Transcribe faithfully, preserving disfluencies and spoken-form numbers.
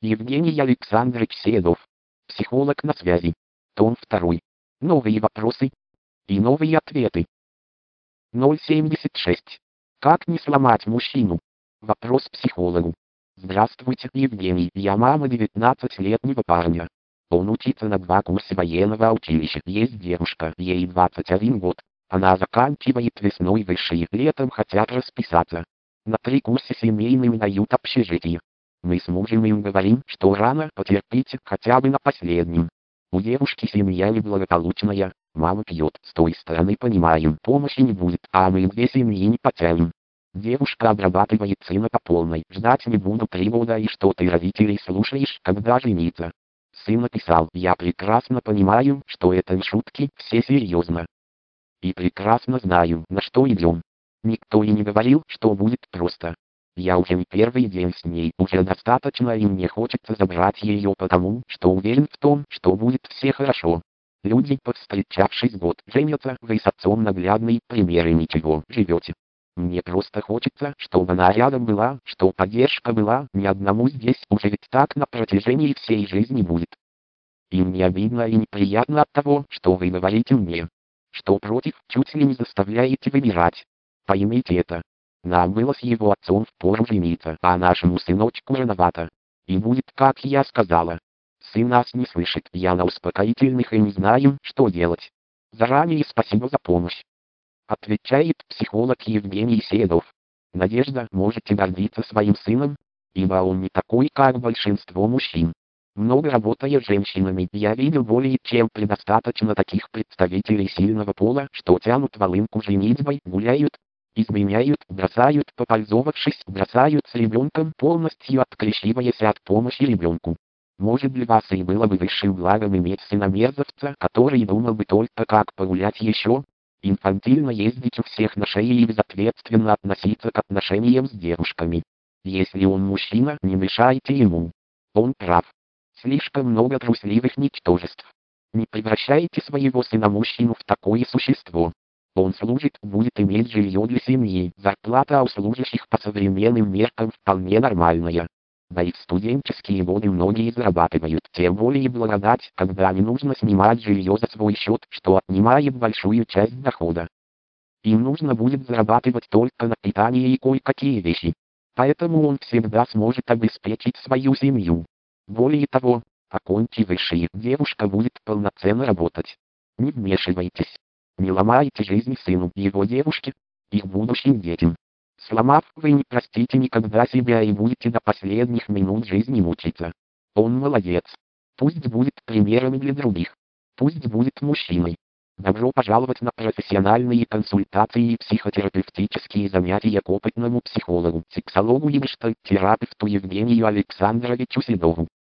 Евгений Александрович Седов. Психолог на связи. Том второй. Новые вопросы и новые ответы. ноль семьдесят шесть. Как не сломать мужчину? Вопрос психологу. Здравствуйте, Евгений. Я мама девятнадцатилетнего парня. Он учится на два курса военного училища. Есть девушка, ей двадцать один год. Она заканчивает весной высшие, летом хотят расписаться. На три курса семейным дают общежитие. Мы с мужем им говорим, что рано, потерпите хотя бы на последнем. У девушки семья неблагополучная, мама пьет, с той стороны понимаем, помощи не будет, а мы две семьи не потянем. Девушка обрабатывает сына по полной, ждать не буду три года, и что ты родителей слушаешь, когда жениться. Сын написал: я прекрасно понимаю, что это не шутки, все серьезно. И прекрасно знаю, на что идем. Никто и не говорил, что будет просто. Я уже не первый день с ней, уже достаточно, и мне хочется забрать ее, потому что уверен в том, что будет все хорошо. Люди, повстречавшись год, женятся, вы с отцом наглядный пример, и ничего, живете. Мне просто хочется, чтобы она рядом была, что поддержка была, ни одному здесь уже ведь так на протяжении всей жизни будет. И мне обидно и неприятно от того, что вы говорите мне. Что против, чуть ли не заставляете выбирать. Поймите это. Нам было с его отцом впору жениться, а нашему сыночку рановато. И будет, как я сказала. Сын нас не слышит, я на успокоительных и не знаю, что делать. Заранее спасибо за помощь. Отвечает психолог Евгений Седов. Надежда, можете гордиться своим сыном, ибо он не такой, как большинство мужчин. Много работая с женщинами, я видел более чем предостаточно таких представителей сильного пола, что тянут волынку женитьбой, гуляют, изменяют, бросают, попользовавшись, бросают с ребенком, полностью отклещиваясь от помощи ребенку. Может, для вас и было бы высшим благом иметь сына мерзавца, который думал бы только как погулять еще, инфантильно ездить у всех на шее и безответственно относиться к отношениям с девушками. Если он мужчина, не мешайте ему. Он прав. Слишком много трусливых ничтожеств. Не превращайте своего сына-мужчину в такое существо. Он служит, будет иметь жилье для семьи, зарплата у служащих по современным меркам вполне нормальная. Да и в студенческие годы многие зарабатывают, тем более благодать, когда не нужно снимать жилье за свой счет, что отнимает большую часть дохода. Им нужно будет зарабатывать только на питание и кое-какие вещи. Поэтому он всегда сможет обеспечить свою семью. Более того, окончив высшие, девушка будет полноценно работать. Не вмешивайтесь. Не ломайте жизнь сыну, его девушке, их будущим детям. Сломав, вы не простите никогда себя и будете до последних минут жизни мучиться. Он молодец. Пусть будет примером для других. Пусть будет мужчиной. Добро пожаловать на профессиональные консультации и психотерапевтические занятия к опытному психологу, сексологу и гештальт-терапевту Евгению Александровичу Седову.